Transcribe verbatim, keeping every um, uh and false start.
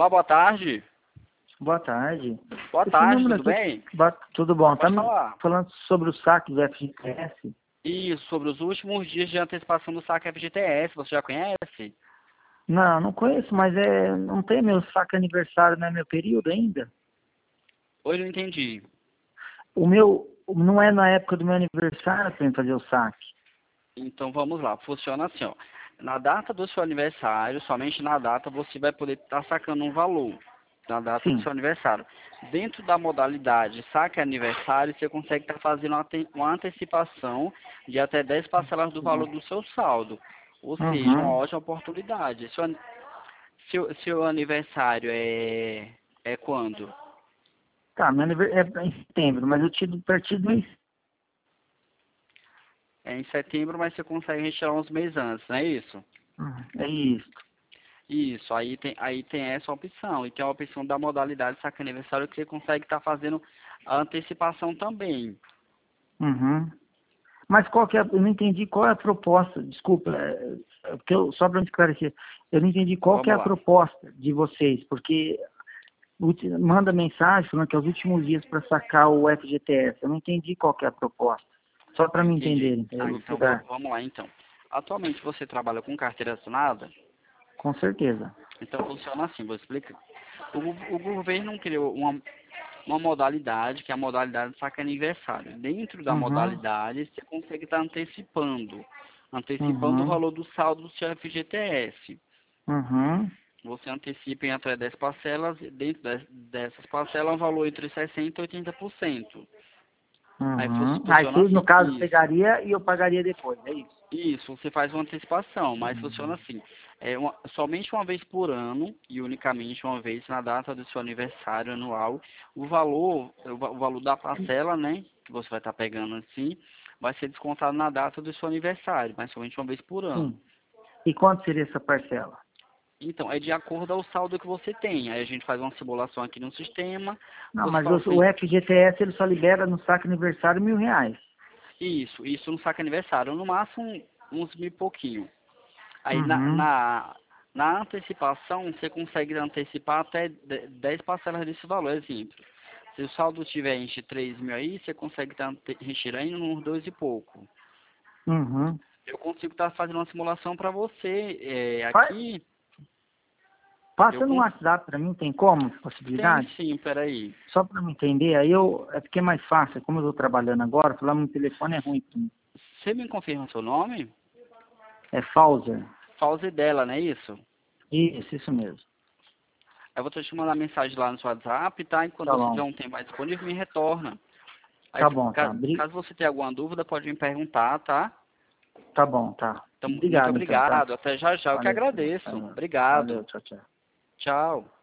Olá, boa tarde. Boa tarde. Boa Esse tarde, número tudo aqui- bem? Ba- Tudo bom. Tá Pode me falar. falando sobre o saque do F G T S? Isso, sobre os últimos dias de antecipação do saque F G T S, você já conhece? Não, não conheço, mas é, não tem meu saque aniversário, não é meu período ainda? Hoje eu não entendi. O meu, não é na época do meu aniversário para fazer o saque. Então vamos lá, funciona assim, ó. Na data do seu aniversário, somente na data, você vai poder estar sacando um valor. Na data do Sim. seu aniversário. Dentro da modalidade saque aniversário, você consegue estar fazendo uma ante- uma antecipação de até dez parcelas do valor do seu saldo. Ou seja, uma Uhum. ótima oportunidade. Seu, an- seu, seu aniversário é, é quando? Tá, meu aniversário é em setembro, mas eu tiro partido mês. É em setembro, mas você consegue retirar uns meses antes, não é isso? É isso. Isso, aí tem, aí tem essa opção. E tem a opção da modalidade saque aniversário que você consegue estar fazendo a antecipação também. Uhum. Mas qual que é, eu não entendi qual é a proposta, desculpa, é, é, porque eu, só para me esclarecer, eu não entendi qual que é Vamos a lá. proposta de vocês, porque ulti- manda mensagem falando que é os últimos dias para sacar o F G T S. Eu não entendi qual que é a proposta. Só para me entender, Entendi. Ah, então va- elucidar. vamos lá então. Atualmente você trabalha com carteira assinada? Com certeza. Então funciona assim, vou explicar. O, go- o governo criou uma, uma modalidade, que é a modalidade saque aniversário. Dentro da Uhum, modalidade, você consegue estar antecipando. Antecipando o uhum, valor do saldo do seu F G T S. uhum. Você antecipa em até dez parcelas, e dentro des- dessas parcelas, um valor entre sessenta por cento e oitenta por cento. Aí fu- Uhum. Aí funciona você, no assim, caso, isso. pegaria e eu pagaria depois, é isso? Isso, você faz uma antecipação, mas funciona Uhum. assim. É uma- somente uma vez por ano e unicamente uma vez na data do seu aniversário anual, o valor, o, va- o valor da parcela, né, que você vai estar pegando assim, vai ser descontado na data do seu aniversário, mas somente uma vez por ano. Sim. E quanto seria essa parcela? Então, é de acordo ao saldo que você tem. Aí a gente faz uma simulação aqui no sistema, Não, você mas fala o, o assim, F G T S ele só libera no saque aniversário mil reais. isso, isso no saque aniversário, no máximo uns mil e pouquinho. Aí na, Uhum. na, na antecipação, você consegue antecipar até de- dez parcelas desse valor, exemplo. Se o saldo tiver entre três mil aí, você consegue estar ante- retirando uns dois e pouco. Uhum. Eu consigo estar fazendo uma simulação para você é, Faz, aqui. Eu passa no cons... WhatsApp para mim, tem como? Tem Possibilidade? sim, peraí. Só para me entender, aí eu, é porque é mais fácil, como eu estou trabalhando agora, falar no telefone é ruim para mim. Você me confirma seu nome? É Fauser. Fauzi dela, não é isso? Isso, isso mesmo. Eu vou te mandar mensagem lá no seu WhatsApp, tá? E quando Tá você tiver bom. um tempo mais disponível, me retorna. Aí, Tá se- bom, tá. ca- Bri- caso você tenha alguma dúvida, pode me perguntar, tá? Tá bom, tá. Então, muito Obrigado então, tá? obrigado. Até já já. Eu que Valeu. agradeço. Valeu, Obrigado. Valeu, tchau, tchau. Tchau.